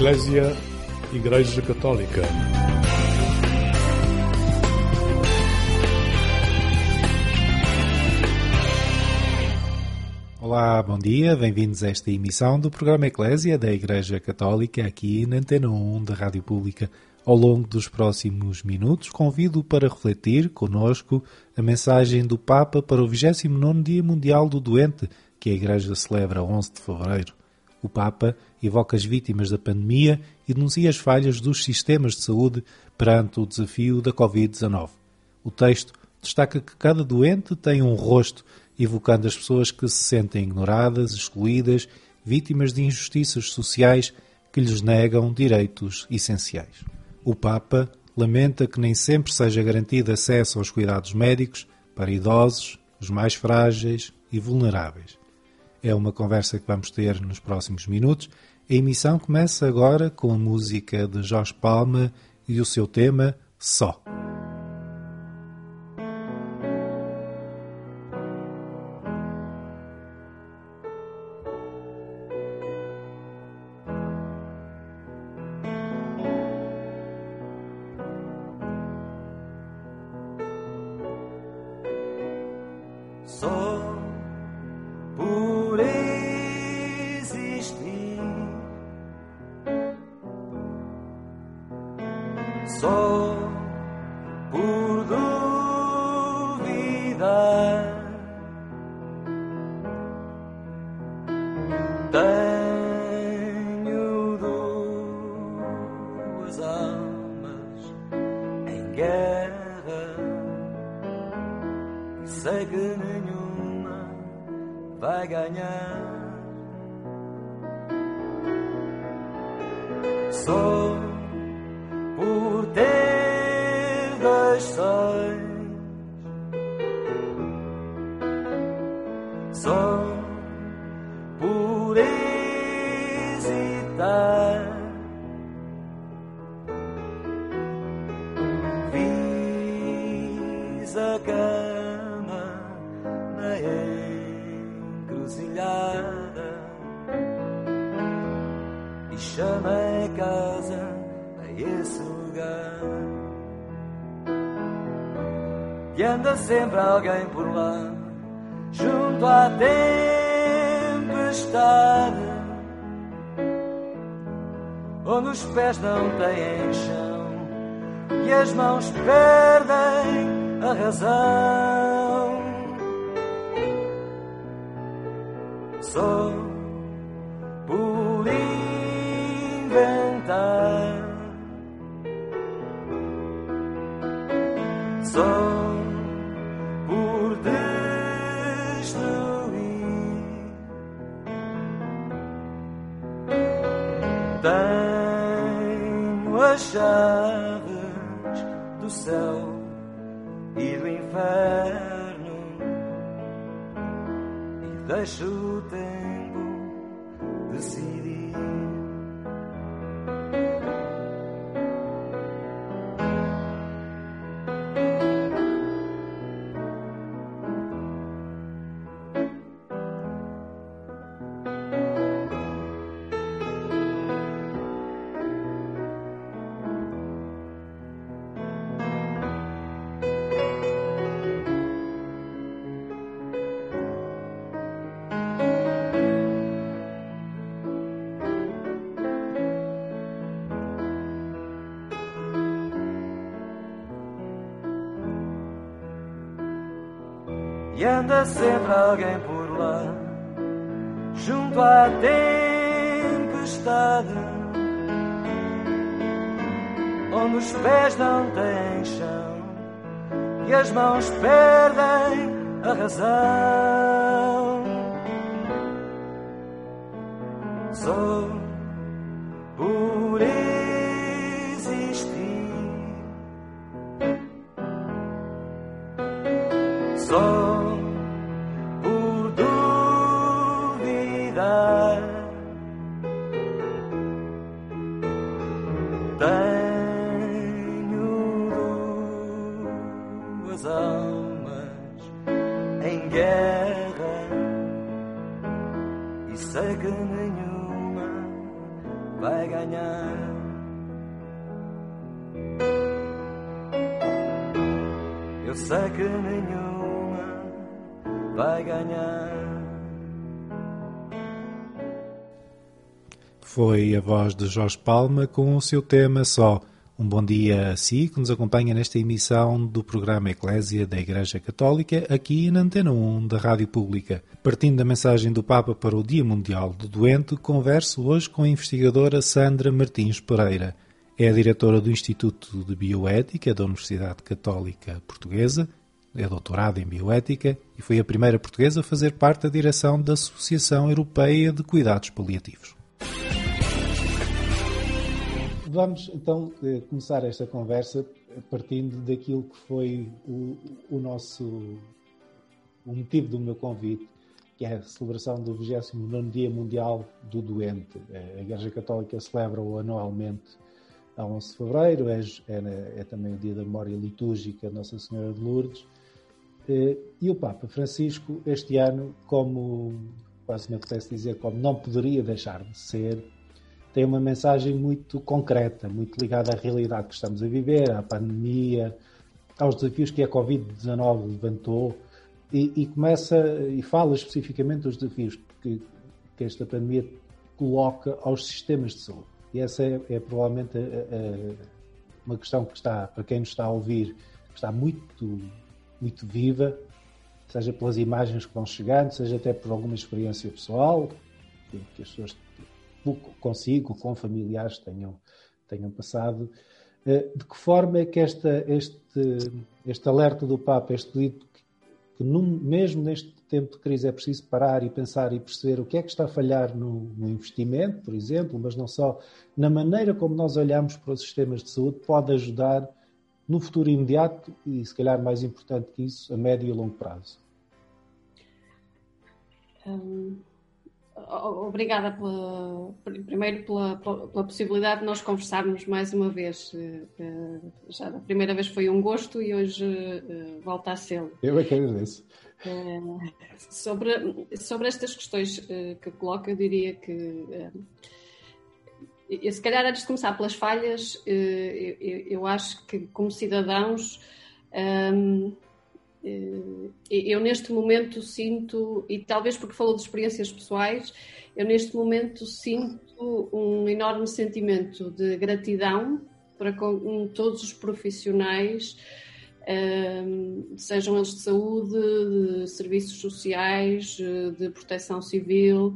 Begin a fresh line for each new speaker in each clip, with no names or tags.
Eclésia, Igreja Católica.
Olá, bom dia, bem-vindos a esta emissão do programa Eclésia da Igreja Católica, aqui na Antena 1 da Rádio Pública. Ao longo dos próximos minutos, convido para refletir connosco a mensagem do Papa para o 29º Dia Mundial do Doente, que a Igreja celebra 11 de fevereiro. O Papa evoca as vítimas da pandemia e denuncia as falhas dos sistemas de saúde perante o desafio da Covid-19. O texto destaca que cada doente tem um rosto, evocando as pessoas que se sentem ignoradas, excluídas, vítimas de injustiças sociais que lhes negam direitos essenciais. O Papa lamenta que nem sempre seja garantido acesso aos cuidados médicos para idosos, os mais frágeis e vulneráveis. É uma conversa que vamos ter nos próximos minutos. A emissão começa agora com a música de Jorge Palma e o seu tema Só.
Só por existir, só por duvidar, tenho duas almas em guerra e sei que nenhuma vai ganhar. Só por ter dois sóis, só por hesitar, fiz a cama na encruzilhada e chamei casa a esse lugar. E anda sempre alguém por lá, junto à tempestade, onde os pés não têm chão e as mãos perdem a razão. Só por inventar, só por destruir, tenho as chaves do céu e do inferno e deixo o tempo decidir. E anda sempre alguém por lá, junto à tempestade, onde os pés não têm chão e as mãos perdem a razão. Só por existir, só por duvidar, tenho duas almas em guerra e sei que nenhuma vai ganhar. Eu sei que nenhuma vai ganhar.
Foi a voz de Jorge Palma com o seu tema Só. Um bom dia a si que nos acompanha nesta emissão do programa Eclésia da Igreja Católica, aqui na Antena 1 da Rádio Pública. Partindo da mensagem do Papa para o Dia Mundial do Doente, converso hoje com a investigadora Sandra Martins Pereira. É a diretora do Instituto de Bioética da Universidade Católica Portuguesa, é doutorada em Bioética e foi a primeira portuguesa a fazer parte da direção da Associação Europeia de Cuidados Paliativos. Vamos então começar esta conversa partindo daquilo que foi o motivo do meu convite, que é a celebração do 29º Dia Mundial do Doente. A Igreja Católica celebra-o anualmente a 11 de fevereiro, é também o dia da memória litúrgica de Nossa Senhora de Lourdes. E o Papa Francisco, este ano, como quase me apetece dizer, como não poderia deixar de ser, tem uma mensagem muito concreta, muito ligada à realidade que estamos a viver, à pandemia, aos desafios que a Covid-19 levantou e começa e fala especificamente dos desafios que esta pandemia coloca aos sistemas de saúde. E essa é provavelmente uma questão que está, para quem nos está a ouvir, está muito, muito viva, seja pelas imagens que vão chegando, seja até por alguma experiência pessoal, que as pessoas consigo, com familiares tenham passado. De que forma é que este alerta do Papa, este pedido que mesmo neste tempo de crise é preciso parar e pensar e perceber o que é que está a falhar no investimento, por exemplo, mas não só, na maneira como nós olhamos para os sistemas de saúde, pode ajudar no futuro imediato e, se calhar mais importante que isso, a médio e longo prazo?
Obrigada primeiro pela possibilidade de nós conversarmos mais uma vez. Já a primeira vez foi um gosto e hoje volta a ser.
Eu é que agradeço.
Sobre estas questões que coloca, eu diria que se calhar antes de começar pelas falhas, eu acho que como cidadãos eu neste momento sinto, e talvez porque falou de experiências pessoais, eu neste momento sinto um enorme sentimento de gratidão para com todos os profissionais, sejam eles de saúde, de serviços sociais, de proteção civil,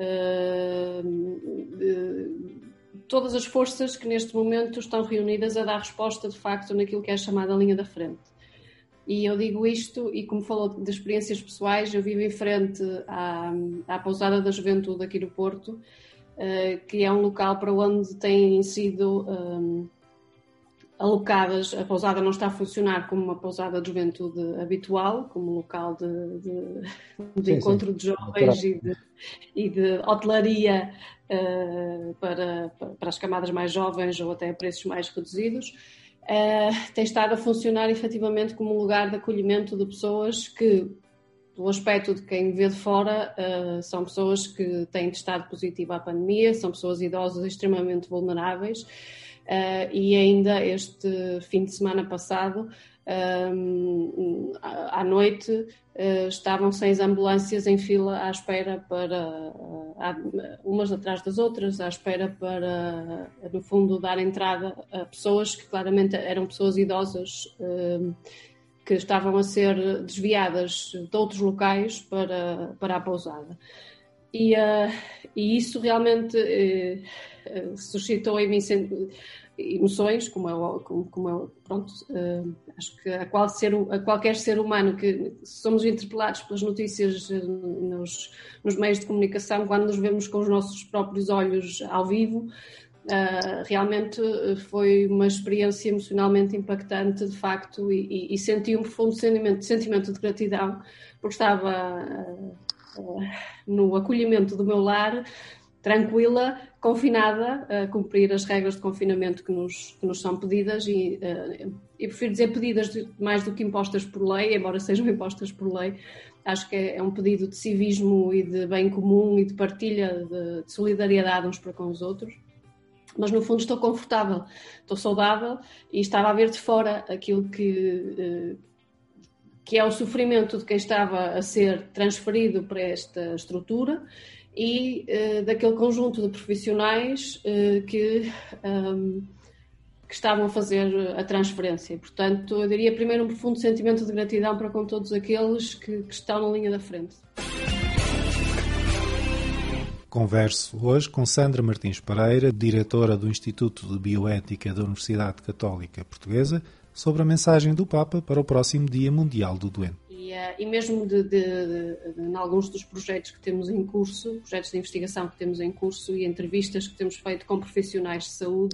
todas as forças que neste momento estão reunidas a dar resposta de facto naquilo que é chamada linha da frente. E eu digo isto, e como falou de experiências pessoais, eu vivo em frente à Pousada da Juventude aqui no Porto, que é um local para onde têm sido alocadas. A pousada não está a funcionar como uma pousada de juventude habitual, como um local de encontro de jovens e de hotelaria para as camadas mais jovens ou até a preços mais reduzidos. Tem estado a funcionar efetivamente como um lugar de acolhimento de pessoas que, pelo aspecto de quem vê de fora, são pessoas que têm testado positivo à pandemia, são pessoas idosas extremamente vulneráveis, e ainda este fim de semana passado, à noite, estavam 6 ambulâncias em fila à espera umas atrás das outras, à espera para, no fundo, dar entrada a pessoas que claramente eram pessoas idosas que estavam a ser desviadas de outros locais para a pousada. E isso realmente suscitou em mim emoções, pronto, acho que a qualquer ser humano que somos interpelados pelas notícias nos meios de comunicação, quando nos vemos com os nossos próprios olhos ao vivo, realmente foi uma experiência emocionalmente impactante, de facto, e senti um profundo sentimento de gratidão, porque estava no acolhimento do meu lar, tranquila, confinada, a cumprir as regras de confinamento que nos são pedidas e prefiro dizer pedidas mais do que impostas por lei, embora sejam impostas por lei. Acho que é um pedido de civismo e de bem comum e de partilha, de solidariedade uns para com os outros. mas no fundo estou confortável, estou saudável e estava a ver de fora aquilo que é o sofrimento de quem estava a ser transferido para esta estrutura e daquele conjunto de profissionais que estavam a fazer a transferência. Portanto, eu diria primeiro um profundo sentimento de gratidão para com todos aqueles que estão na linha da frente.
Converso hoje com Sandra Martins Pereira, diretora do Instituto de Bioética da Universidade Católica Portuguesa, sobre a mensagem do Papa para o próximo Dia Mundial do Doente.
E mesmo em alguns dos projetos que temos em curso, projetos de investigação que temos em curso e entrevistas que temos feito com profissionais de saúde,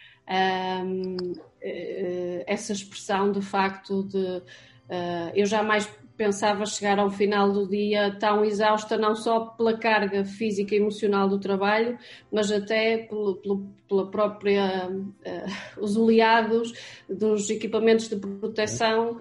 essa expressão de facto de eu jamais pensava chegar ao final do dia tão exausta, não só pela carga física e emocional do trabalho, mas até pela própria os oleados dos equipamentos de proteção,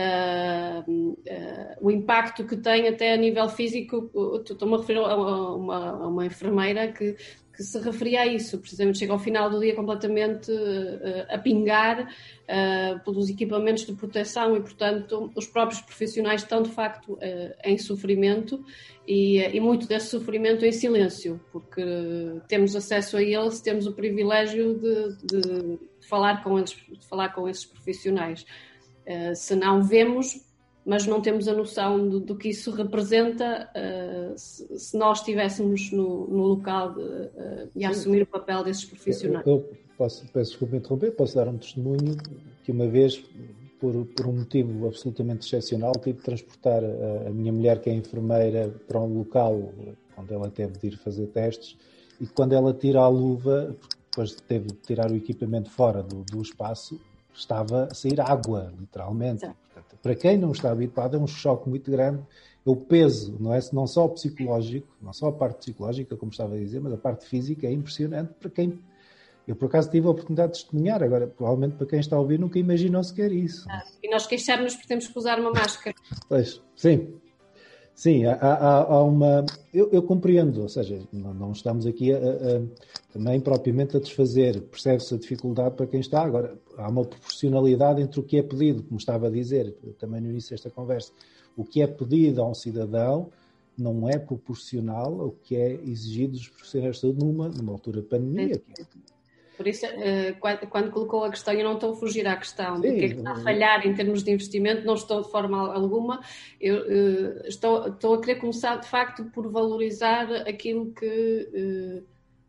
o impacto que tem até a nível físico. Estou-me a referir a uma enfermeira que se referia a isso, precisamente chega ao final do dia completamente a pingar pelos equipamentos de proteção e, portanto, os próprios profissionais estão, de facto, em sofrimento e muito desse sofrimento em silêncio, porque temos acesso a eles, temos o privilégio de falar com eles, de falar com esses profissionais. Se não vemos, mas não temos a noção do que isso representa se nós estivéssemos no local e assumir o papel desses profissionais.
Peço desculpa interromper, posso dar um testemunho que uma vez, por um motivo absolutamente excepcional, tive de transportar a minha mulher, que é enfermeira, para um local onde ela teve de ir fazer testes, e quando ela tira a luva, depois teve de tirar o equipamento fora do espaço, estava a sair água, literalmente. Portanto, para quem não está habituado, é um choque muito grande. O peso, não só psicológico, não só a parte psicológica, como estava a dizer, mas a parte física é impressionante para quem... Eu, por acaso, tive a oportunidade de testemunhar. Agora, provavelmente, para quem está a ouvir, nunca imaginou sequer isso.
E nós queixamos porque temos que usar uma máscara.
Pois, sim. Sim, há uma... Eu compreendo, ou seja, não estamos aqui também propriamente a desfazer. Percebe-se a dificuldade para quem está. Agora, há uma proporcionalidade entre o que é pedido, como estava a dizer também no início desta conversa. O que é pedido a um cidadão não é proporcional ao que é exigido dos profissionais de saúde numa altura de pandemia.
Por isso, quando colocou a questão, eu não estou a fugir à questão do que é que está a falhar em termos de investimento, não estou de forma alguma. Eu estou a querer começar, de facto, por valorizar aquilo que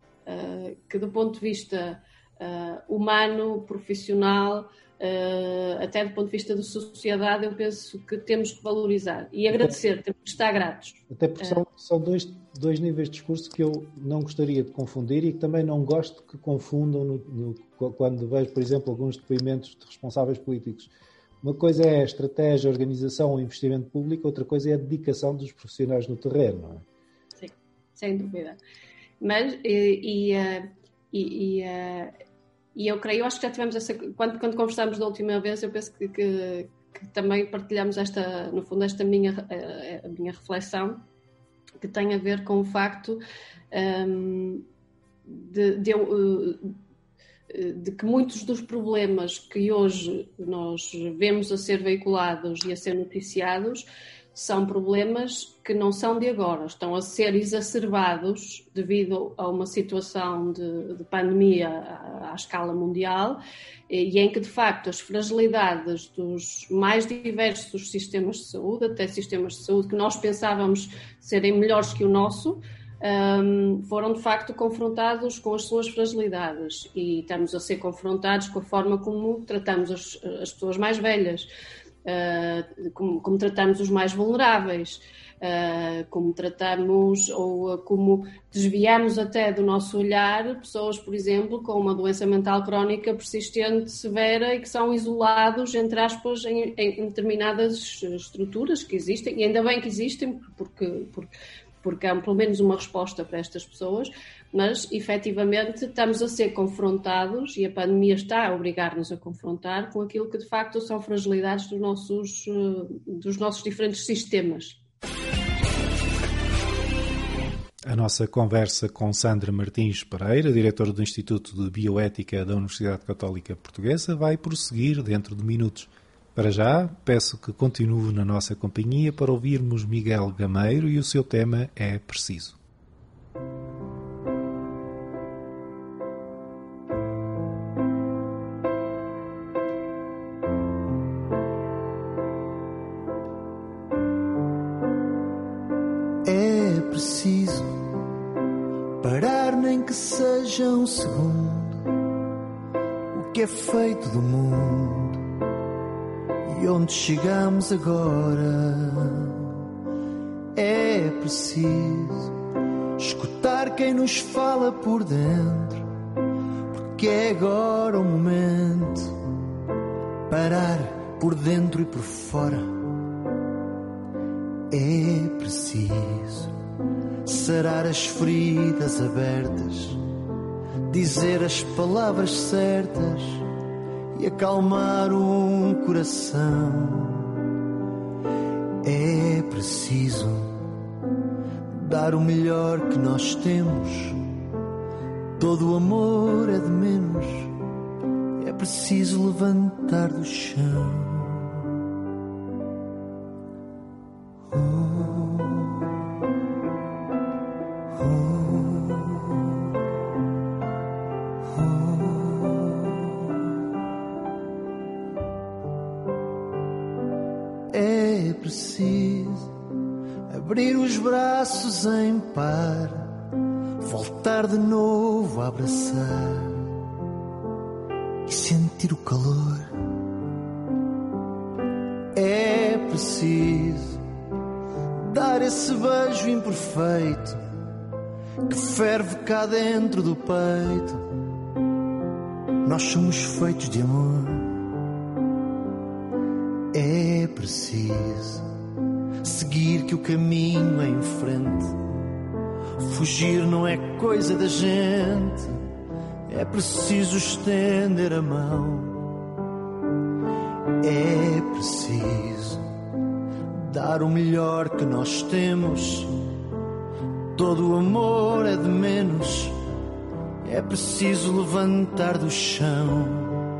do ponto de vista humano, profissional, até do ponto de vista da sociedade, eu penso que temos que valorizar e agradecer, temos que estar gratos.
Até porque são dois níveis de discurso que eu não gostaria de confundir e que também não gosto que confundam quando vejo, por exemplo, alguns depoimentos de responsáveis políticos. Uma coisa é a estratégia, a organização, o investimento público, outra coisa é a dedicação dos profissionais no terreno, não é?
Sim, sem dúvida. Mas, eu creio, eu acho que já tivemos essa... Quando conversámos da última vez, eu penso que também partilhamos no fundo, esta minha reflexão, que tem a ver com o facto de que muitos dos problemas que hoje nós vemos a ser veiculados e a ser noticiados são problemas que não são de agora, estão a ser exacerbados devido a uma situação de pandemia à escala mundial e em que, de facto, as fragilidades dos mais diversos sistemas de saúde, até sistemas de saúde que nós pensávamos serem melhores que o nosso, foram, de facto, confrontados com as suas fragilidades e estamos a ser confrontados com a forma como tratamos as pessoas mais velhas, como tratamos os mais vulneráveis, como tratamos ou como desviamos até do nosso olhar pessoas, por exemplo, com uma doença mental crónica persistente, severa e que são isolados, entre aspas, em determinadas estruturas que existem, e ainda bem que existem, porque há pelo menos uma resposta para estas pessoas, mas efetivamente estamos a ser confrontados e a pandemia está a obrigar-nos a confrontar com aquilo que de facto são fragilidades dos nossos diferentes sistemas.
A nossa conversa com Sandra Martins Pereira, diretora do Instituto de Bioética da Universidade Católica Portuguesa, vai prosseguir dentro de minutos. Para já, peço que continue na nossa companhia para ouvirmos Miguel Gameiro e o seu tema é preciso.
É preciso parar, nem que seja um segundo, o que é feito do mundo e onde chegamos agora. É preciso escutar quem nos fala por dentro, porque é agora o momento. Parar por dentro e por fora. É preciso sarar as feridas abertas, dizer as palavras certas e acalmar um coração. É preciso dar o melhor que nós temos. Todo o amor é de menos. É preciso levantar do chão. É preciso abrir os braços em par, voltar de novo a abraçar e sentir o calor. É preciso dar esse beijo imperfeito que ferve cá dentro do peito. Nós somos feitos de amor. É preciso seguir que o caminho é em frente. Fugir não é coisa da gente. É preciso estender a mão. É preciso dar o melhor que nós temos. Todo o amor é de menos. É preciso levantar do chão.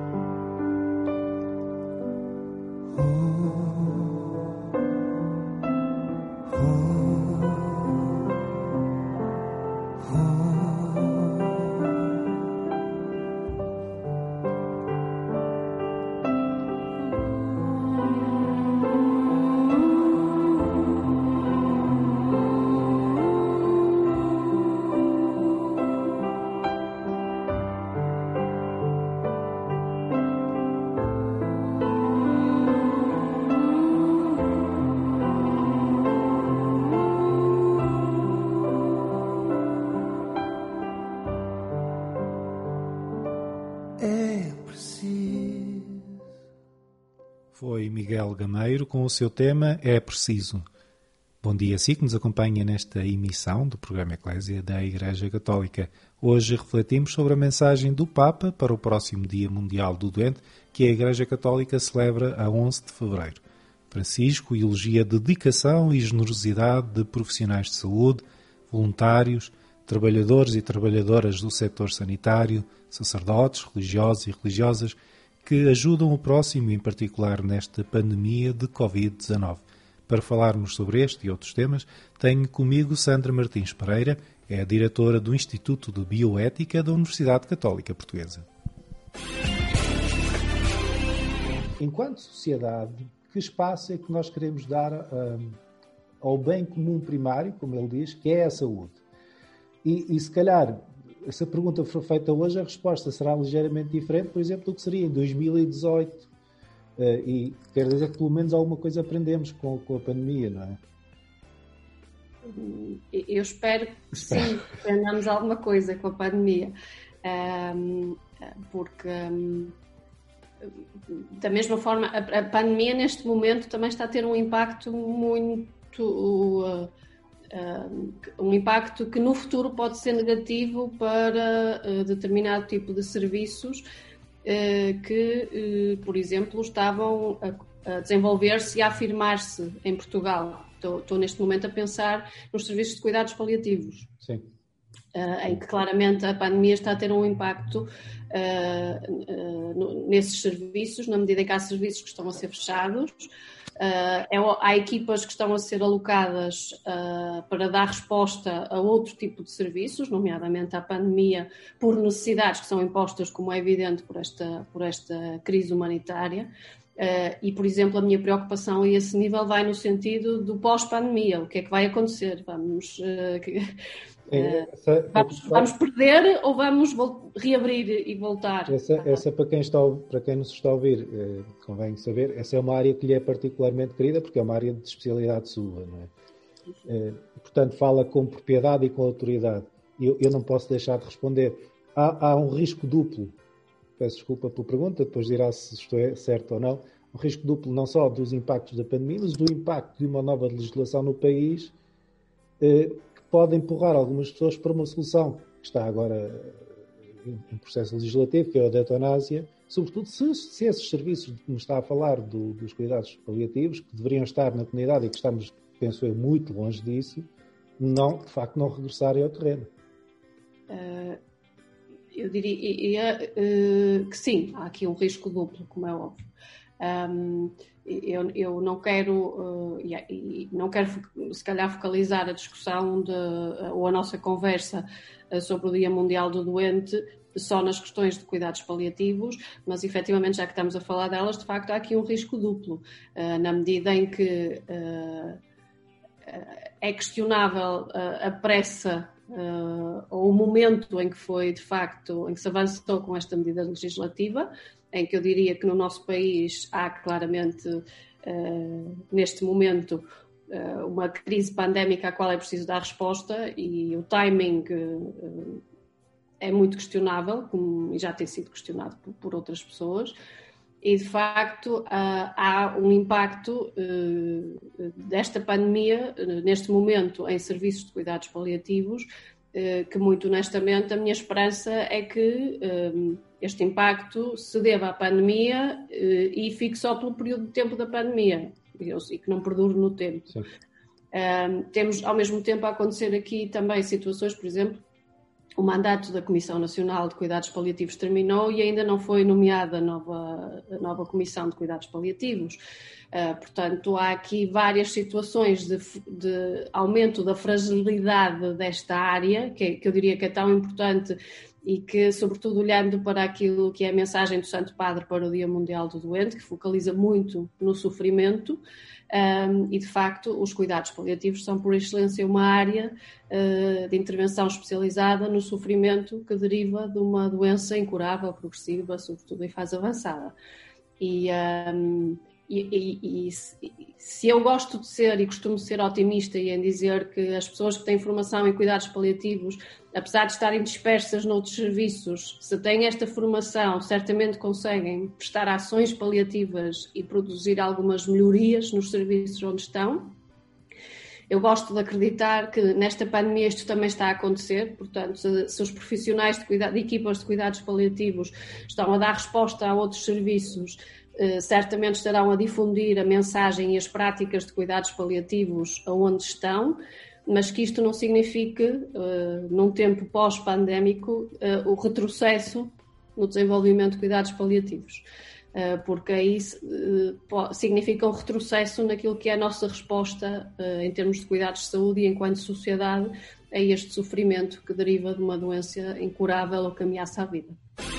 Foi Miguel Gameiro com o seu tema É Preciso. Bom dia a si que nos acompanha nesta emissão do programa Eclésia da Igreja Católica. Hoje refletimos sobre a mensagem do Papa para o próximo Dia Mundial do Doente, que a Igreja Católica celebra a 11 de fevereiro. Francisco elogia a dedicação e generosidade de profissionais de saúde, voluntários, trabalhadores e trabalhadoras do setor sanitário, sacerdotes, religiosos e religiosas, que ajudam o próximo, em particular nesta pandemia de Covid-19. Para falarmos sobre este e outros temas, tenho comigo Sandra Martins Pereira, é a diretora do Instituto de Bioética da Universidade Católica Portuguesa.
Enquanto sociedade, que espaço é que nós queremos dar ao bem comum primário, como ele diz, que é a saúde? E se calhar, se a pergunta for feita hoje, a resposta será ligeiramente diferente, por exemplo, do que seria em 2018. E quer dizer que pelo menos alguma coisa aprendemos com a pandemia, não é?
Eu espero que sim, aprendamos alguma coisa com a pandemia. Porque da mesma forma, a pandemia neste momento também está a ter um impacto um impacto que no futuro pode ser negativo para determinado tipo de serviços que, por exemplo, estavam a desenvolver-se e a afirmar-se em Portugal. Estou neste momento a pensar nos serviços de cuidados paliativos.
Sim.
Em que claramente a pandemia está a ter um impacto nesses serviços, na medida em que há serviços que estão a ser fechados. Há equipas que estão a ser alocadas para dar resposta a outro tipo de serviços, nomeadamente à pandemia, por necessidades que são impostas, como é evidente, por esta crise humanitária. E, por exemplo, a minha preocupação a esse nível vai no sentido do pós-pandemia. O que é que vai acontecer? Vamos perder ou vamos reabrir e voltar?
Essa para quem nos está a ouvir, convém saber, essa é uma área que lhe é particularmente querida, porque é uma área de especialidade sua, não é? Portanto, fala com propriedade e com autoridade. Eu não posso deixar de responder. Há um risco duplo. Peço desculpa pela pergunta, depois dirá se isto é certo ou não. Um risco duplo não só dos impactos da pandemia, mas do impacto de uma nova legislação no país, que pode empurrar algumas pessoas para uma solução que está agora em processo legislativo, que é a da eutanásia, sobretudo se esses serviços que me está a falar dos cuidados paliativos, que deveriam estar na comunidade e que estamos, penso eu, muito longe disso, de facto não regressarem ao terreno.
Eu diria que sim, há aqui um risco duplo, como é óbvio. Eu não quero, não quero se calhar focalizar a discussão ou a nossa conversa sobre o Dia Mundial do Doente só nas questões de cuidados paliativos, mas efetivamente, já que estamos a falar delas, de facto há aqui um risco duplo, na medida em que é questionável a pressa ou o momento em que foi, de facto, em que se avançou com esta medida legislativa, em que eu diria que no nosso país há claramente, neste momento, uma crise pandémica à qual é preciso dar resposta, e o timing é muito questionável, e já tem sido questionado por outras pessoas, e de facto há um impacto desta pandemia, neste momento, em serviços de cuidados paliativos, que muito honestamente a minha esperança é que este impacto se deva à pandemia e fique só pelo período de tempo da pandemia e que não perdure no tempo. Temos ao mesmo tempo a acontecer aqui também situações, por exemplo, o mandato da Comissão Nacional de Cuidados Paliativos terminou e ainda não foi nomeada a nova Comissão de Cuidados Paliativos. Portanto, há aqui várias situações de aumento da fragilidade desta área, que eu diria que é tão importante e que, sobretudo olhando para aquilo que é a mensagem do Santo Padre para o Dia Mundial do Doente, que focaliza muito no sofrimento, e de facto os cuidados paliativos são por excelência uma área de intervenção especializada no sofrimento que deriva de uma doença incurável, progressiva, sobretudo em fase avançada. E se eu gosto de ser e costumo ser otimista em dizer que as pessoas que têm formação em cuidados paliativos, apesar de estarem dispersas noutros serviços, se têm esta formação, certamente conseguem prestar ações paliativas e produzir algumas melhorias nos serviços onde estão. Eu gosto de acreditar que nesta pandemia isto também está a acontecer, portanto, se os profissionais de equipas de cuidados paliativos estão a dar resposta a outros serviços, certamente estarão a difundir a mensagem e as práticas de cuidados paliativos aonde estão, mas que isto não signifique, num tempo pós-pandémico, o retrocesso no desenvolvimento de cuidados paliativos, porque aí significa um retrocesso naquilo que é a nossa resposta em termos de cuidados de saúde e enquanto sociedade a este sofrimento que deriva de uma doença incurável ou que ameaça a vida.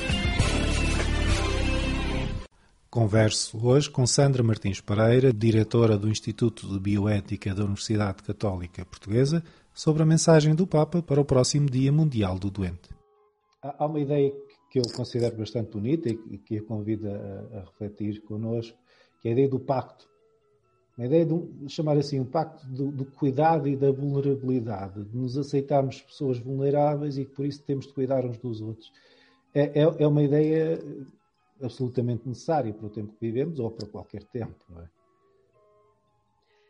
Converso hoje com Sandra Martins Pereira, diretora do Instituto de Bioética da Universidade Católica Portuguesa, sobre a mensagem do Papa para o próximo Dia Mundial do Doente.
Há uma ideia que eu considero bastante bonita e que a convido a refletir connosco, que é a ideia do pacto. A ideia de chamar assim um pacto do cuidado e da vulnerabilidade, de nos aceitarmos pessoas vulneráveis e que por isso temos de cuidar uns dos outros. É uma ideia absolutamente necessária para o tempo que vivemos ou para qualquer tempo, não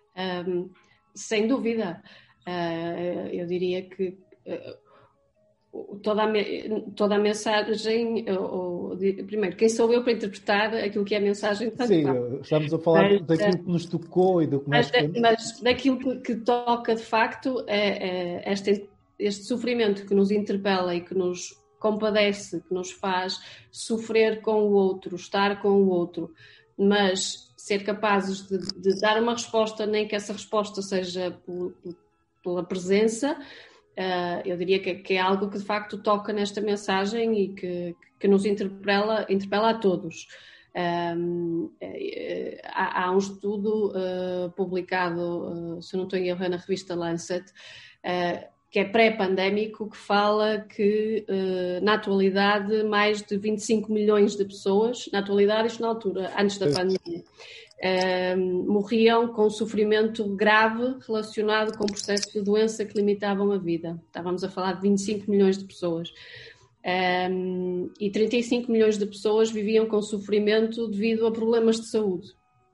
é?
Sem dúvida. Eu diria que toda a mensagem, primeiro, quem sou eu para interpretar aquilo que é a mensagem?
Sim, estamos a falar daquilo que nos tocou e do que mais...
Mas daquilo que toca de facto é este sofrimento que nos interpela e que nos compadece, que nos faz sofrer com o outro, estar com o outro, mas ser capazes de dar uma resposta, nem que essa resposta seja pela presença. Eu diria que é algo que de facto toca nesta mensagem e que nos interpela a todos. Há um estudo publicado, se não estou em erro, na revista Lancet, que é pré-pandémico, que fala que na atualidade mais de 25 milhões de pessoas, na atualidade, isto na altura, antes da pandemia, morriam com sofrimento grave relacionado com processos de doença que limitavam a vida. Estávamos a falar de 25 milhões de pessoas. E 35 milhões de pessoas viviam com sofrimento devido a problemas de saúde.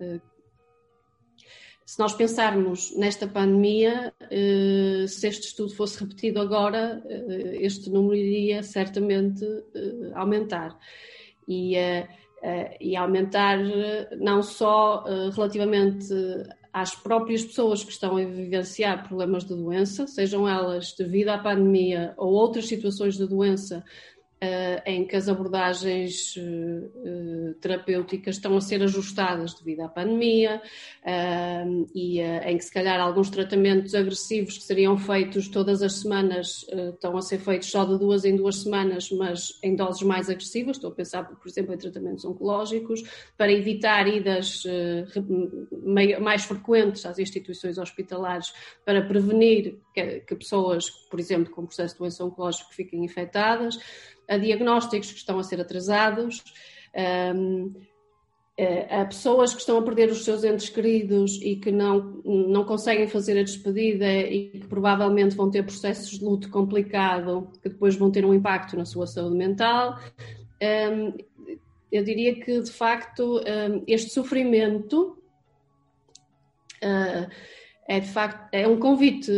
Se nós pensarmos nesta pandemia, se este estudo fosse repetido agora, este número iria certamente aumentar. E aumentar não só relativamente às próprias pessoas que estão a vivenciar problemas de doença, sejam elas devido à pandemia ou outras situações de doença em que as abordagens terapêuticas estão a ser ajustadas devido à pandemia e em que se calhar alguns tratamentos agressivos que seriam feitos todas as semanas estão a ser feitos só de 2 em 2 semanas, mas em doses mais agressivas. Estou a pensar, por exemplo, em tratamentos oncológicos, para evitar idas mais frequentes às instituições hospitalares, para prevenir que pessoas, por exemplo, com processo de doença oncológica fiquem infectadas, a diagnósticos que estão a ser atrasados, a pessoas que estão a perder os seus entes queridos e que não conseguem fazer a despedida e que provavelmente vão ter processos de luto complicado, que depois vão ter um impacto na sua saúde mental. Eu diria que, de facto, este sofrimento é um convite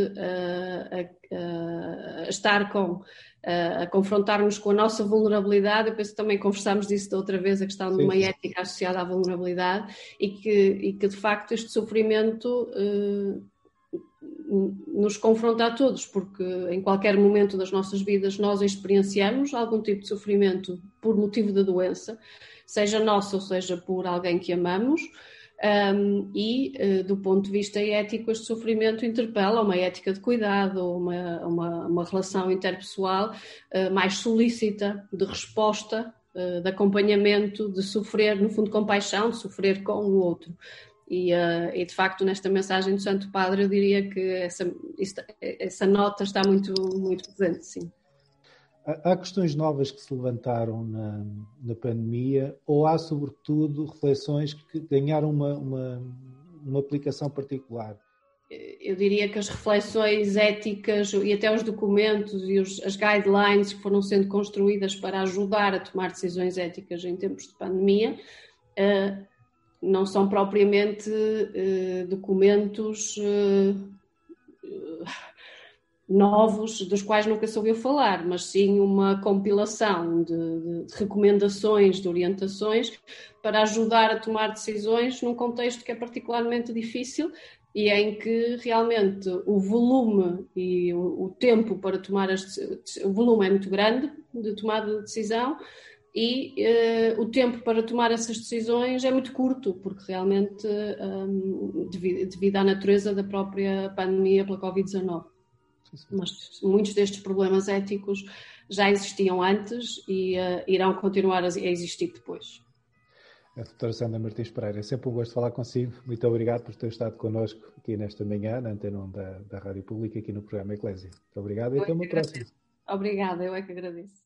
a estar a confrontarmos com a nossa vulnerabilidade. Eu penso que também conversámos disso da outra vez, a questão de uma ética associada à vulnerabilidade e que de facto este sofrimento nos confronta a todos, porque em qualquer momento das nossas vidas nós experienciamos algum tipo de sofrimento por motivo da doença, seja nossa ou seja por alguém que amamos. Do ponto de vista ético, este sofrimento interpela uma ética de cuidado, uma relação interpessoal mais solícita, de resposta, de acompanhamento, de sofrer, no fundo, compaixão, de sofrer com o outro. E de facto, nesta mensagem do Santo Padre, eu diria que essa nota está muito, muito presente, sim.
Há questões novas que se levantaram na pandemia ou há, sobretudo, reflexões que ganharam uma aplicação particular?
Eu diria que as reflexões éticas e até os documentos e as guidelines que foram sendo construídas para ajudar a tomar decisões éticas em tempos de pandemia não são propriamente documentos novos, dos quais nunca se ouviu falar, mas sim uma compilação de recomendações, de orientações para ajudar a tomar decisões num contexto que é particularmente difícil e em que realmente o volume e o tempo para tomar o volume é muito grande de tomada de decisão e o tempo para tomar essas decisões é muito curto, porque realmente devido à natureza da própria pandemia pela Covid-19. Mas muitos destes problemas éticos já existiam antes e irão continuar a existir depois.
A doutora Sandra Martins Pereira, é sempre um gosto falar consigo. Muito obrigado por ter estado connosco aqui nesta manhã, na Antena 1 da Rádio Pública, aqui no programa Eclésia. Muito obrigado e até uma próxima.
Obrigada, eu é que agradeço.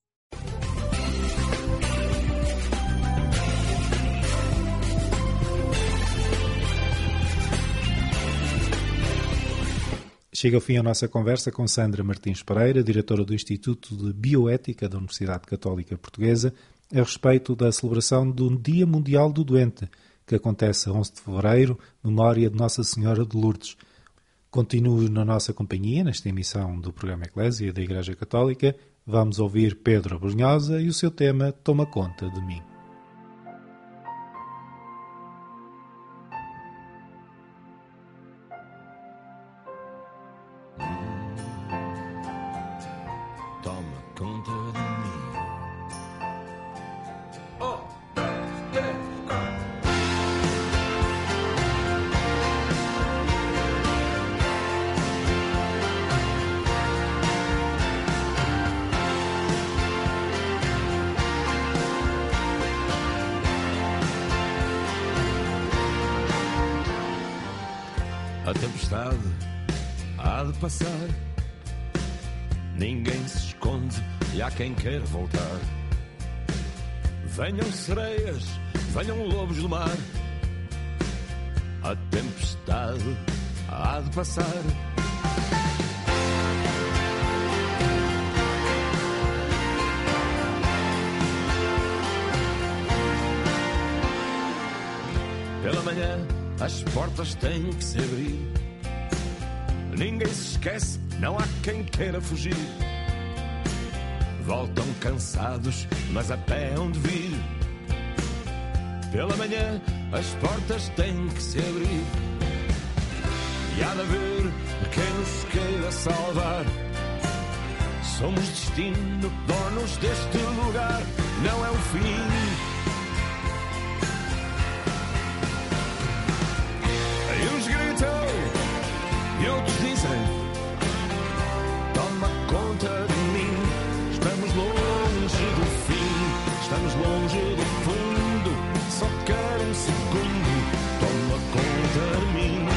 Chega ao fim a nossa conversa com Sandra Martins Pereira, diretora do Instituto de Bioética da Universidade Católica Portuguesa, a respeito da celebração do Dia Mundial do Doente, que acontece a 11 de fevereiro, memória de Nossa Senhora de Lourdes. Continue na nossa companhia, nesta emissão do programa Eclésia da Igreja Católica. Vamos ouvir Pedro Brunhosa e o seu tema Toma Conta de Mim.
Toma conta de mim. A tempestade há de passar. Ninguém se esconde e há quem queira voltar. Venham sereias, venham lobos do mar. A tempestade há de passar. Pela manhã as portas têm que se abrir. Ninguém se esquece, não há quem queira fugir. Voltam cansados, mas a pé hão de vir. Pela manhã as portas têm que se abrir. E há de haver quem nos queira salvar. Somos destino, donos deste lugar. Não é o fim. Uns gritam e outros dizem: toma conta de mim. Estamos longe do fim, estamos longe do fundo. Só quero um segundo, toma conta de mim.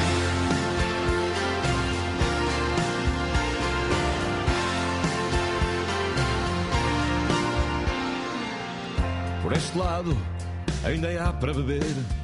Por este lado ainda há para beber.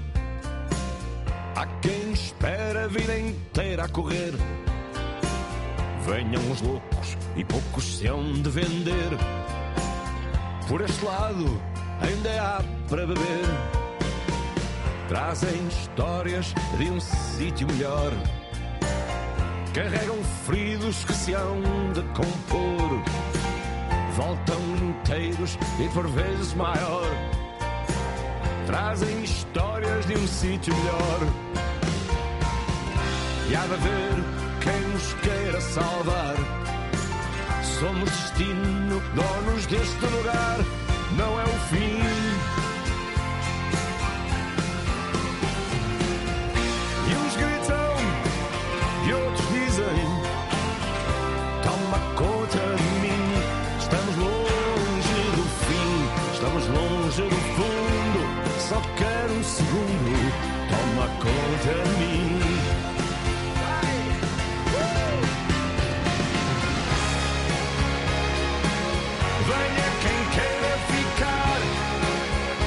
Há quem espera a vida inteira a correr. Venham os loucos e poucos se hão de vender. Por este lado ainda há para beber. Trazem histórias de um sítio melhor. Carregam feridos que se hão de compor. Voltam inteiros e por vezes maior. Trazem histórias de um sítio melhor. E há de haver quem nos queira salvar. Somos destino, donos deste lugar. Não é o fim. E uns gritam e outros dizem: toma conta de mim. Estamos longe do fim, estamos longe do fundo. Só quero um segundo, toma conta de mim. Venha quem queira ficar.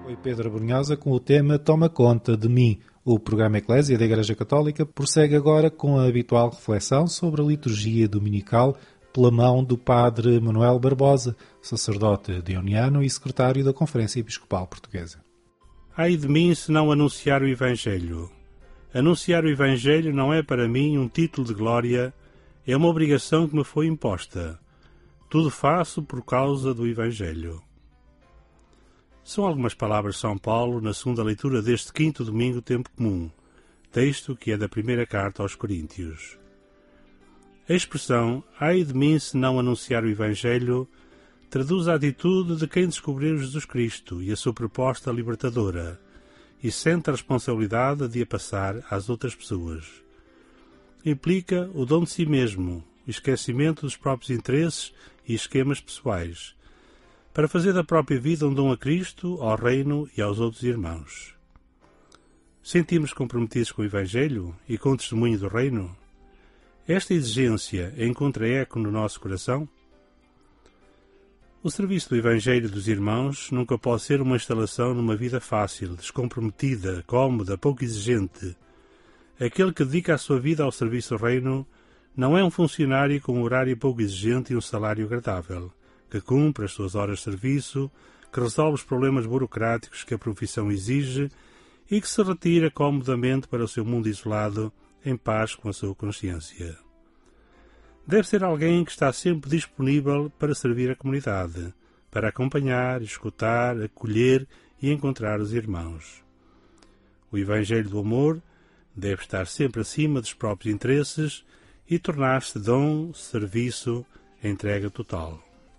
Foi Pedro Brunhosa com o tema Toma Conta de Mim. O programa Eclésia da Igreja Católica prossegue agora com a habitual reflexão sobre a liturgia dominical pela mão do Padre Manuel Barbosa, sacerdote deoniano e secretário da Conferência Episcopal Portuguesa.
Ai de mim se não anunciar o Evangelho. Anunciar o Evangelho não é para mim um título de glória, é uma obrigação que me foi imposta. Tudo faço por causa do Evangelho. São algumas palavras de São Paulo na segunda leitura deste quinto domingo tempo comum, texto que é da primeira carta aos Coríntios. A expressão ai de mim se não anunciar o Evangelho traduz a atitude de quem descobriu Jesus Cristo e a sua proposta libertadora e sente a responsabilidade de a passar às outras pessoas. Implica o dom de si mesmo, o esquecimento dos próprios interesses e esquemas pessoais, para fazer da própria vida um dom a Cristo, ao Reino e aos outros irmãos. Sentimos comprometidos com o Evangelho e com o testemunho do Reino? Esta exigência encontra eco no nosso coração? O serviço do Evangelho dos irmãos nunca pode ser uma instalação numa vida fácil, descomprometida, cómoda, pouco exigente. Aquele que dedica a sua vida ao serviço do Reino não é um funcionário com um horário pouco exigente e um salário agradável, que cumpre as suas horas de serviço, que resolve os problemas burocráticos que a profissão exige e que se retira comodamente para o seu mundo isolado, em paz com a sua consciência. Deve ser alguém que está sempre disponível para servir a comunidade, para acompanhar, escutar, acolher e encontrar os irmãos. O Evangelho do Amor deve estar sempre acima dos próprios interesses e tornar-se dom, serviço, entrega total.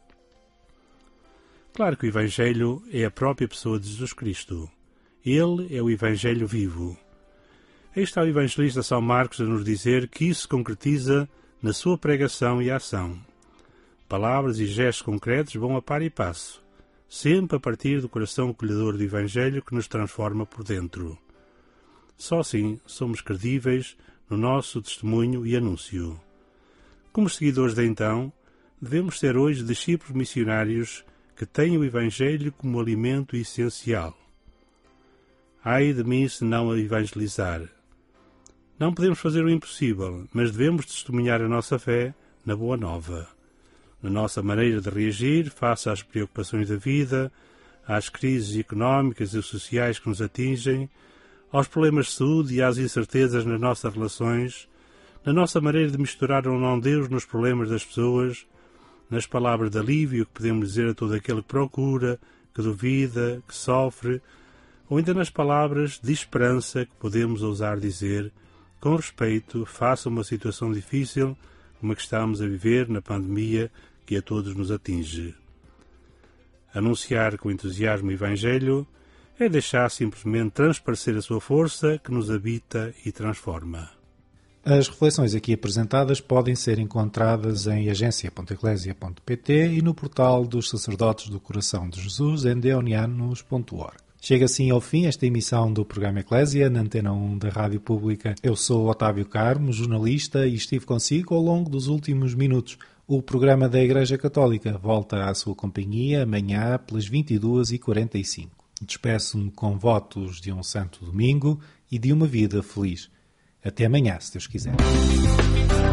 Claro que o Evangelho é a própria pessoa de Jesus Cristo. Ele é o Evangelho vivo. Aí está o evangelista São Marcos a nos dizer que isso se concretiza na sua pregação e ação. Palavras e gestos concretos vão a par e passo, sempre a partir do coração acolhedor do Evangelho que nos transforma por dentro. Só assim somos credíveis no nosso testemunho e anúncio. Como seguidores de então, devemos ser hoje discípulos missionários que têm o Evangelho como alimento essencial. Ai de mim se não a evangelizar. Não podemos fazer o impossível, mas devemos testemunhar a nossa fé na Boa Nova, na nossa maneira de reagir face às preocupações da vida, às crises económicas e sociais que nos atingem, aos problemas de saúde e às incertezas nas nossas relações, na nossa maneira de misturar ou não Deus nos problemas das pessoas, nas palavras de alívio que podemos dizer a todo aquele que procura, que duvida, que sofre, ou ainda nas palavras de esperança que podemos ousar dizer com respeito face a uma situação difícil como a que estamos a viver na pandemia que a todos nos atinge. Anunciar com entusiasmo o Evangelho é deixar simplesmente transparecer a sua força que nos habita e transforma.
As reflexões aqui apresentadas podem ser encontradas em agência.eclesia.pt e no portal dos Sacerdotes do Coração de Jesus em deonianos.org. Chega assim ao fim esta emissão do programa Eclésia na Antena 1 da Rádio Pública. Eu sou Otávio Carmo, jornalista, e estive consigo ao longo dos últimos minutos. O programa da Igreja Católica volta à sua companhia amanhã pelas 22h45. Despeço-me com votos de um santo domingo e de uma vida feliz. Até amanhã, se Deus quiser.